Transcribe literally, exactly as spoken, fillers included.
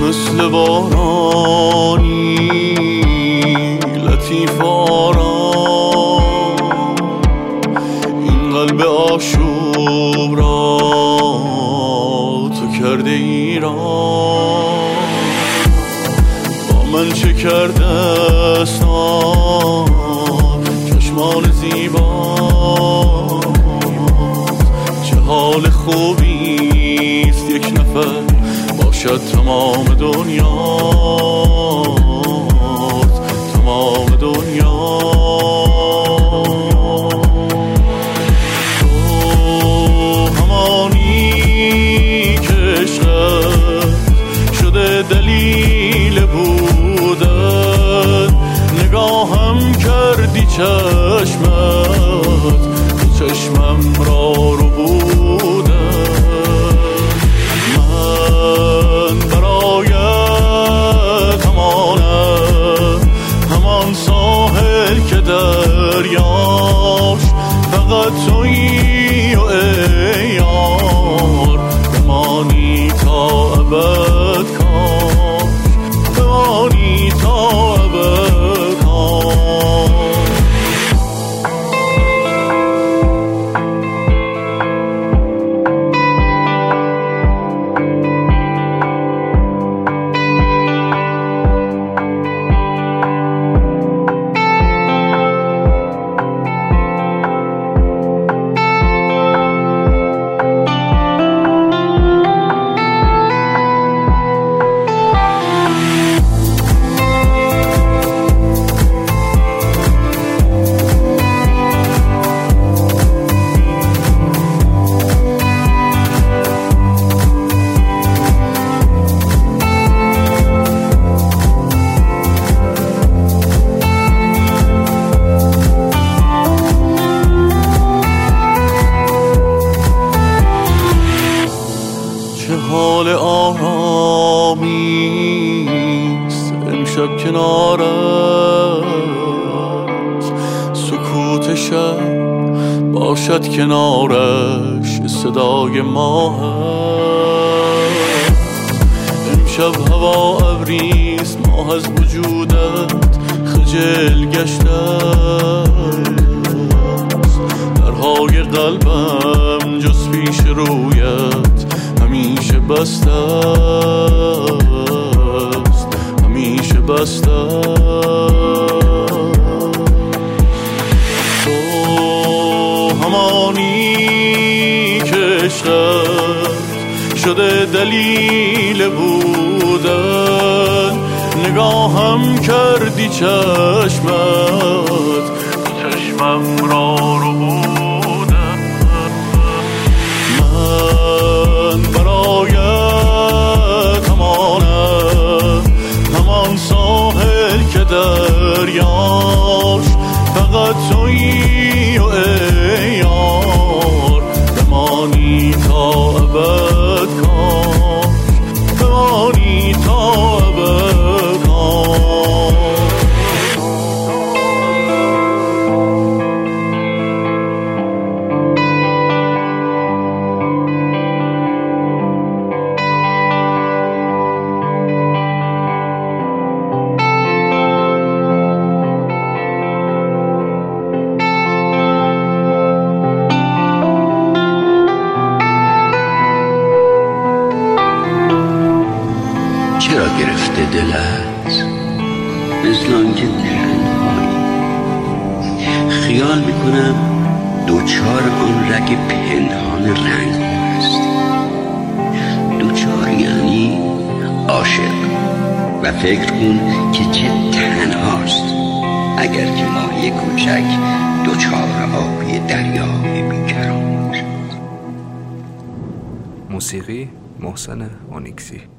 مثل بارانی لطیف آرام این قلب آشوب را تو کرده ایران. با من چه کرده استان چشمان زیبا، چه حال خوبیست یک نفر باشد تمام دنیا، تمام دنیا. تو همانی که عشقت شده دلیل بودن، نگاهم کردی چشمت تو چشمم را رو بودن. من برایت همانم، همان ساحل که دریاش فقط تویی و ای یار، بمانی تا ابد کاش، بمانی تا ابد کاش. حال آرامیست امشب کنارت، سکوت شب باشد کنارش صدای ماه. امشب هوا ابریست ماه از وجودت خجل گشته، درهای قلبم جز پیش رویت همیشه بسته است، همیشه بسته است. تو همانی که عشقت شده دلیل بودن، نگاهم کردی چشمت چشمم را رو بودن. من برایت همانم، همان ساحل که دریاش فقط تویی و ای یار، بمانی تا ابد کاش، بمانی تا ابد کاش. چرا گرفته دلت مثل آنکه تنهایی؟ خیال میکنم دوچار آن رگ پنهان رنگ هستی. دوچار یعنی عاشق و فکر کن که چه تنهاست اگر که ماهی کوچک دوچار آبی دریای بیکران باشد. موسیقی محسن اونیکسی.